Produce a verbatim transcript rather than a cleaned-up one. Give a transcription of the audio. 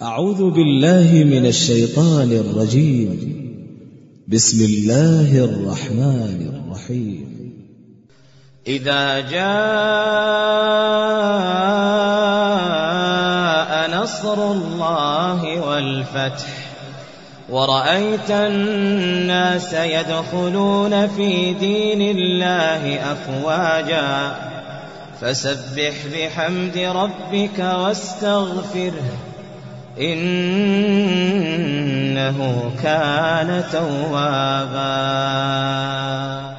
أعوذ بالله من الشيطان الرجيم. بسم الله الرحمن الرحيم. إذا جاء نصر الله والفتح ورأيت الناس يدخلون في دين الله أفواجا فسبح بحمد ربك واستغفره إنه كان توابا.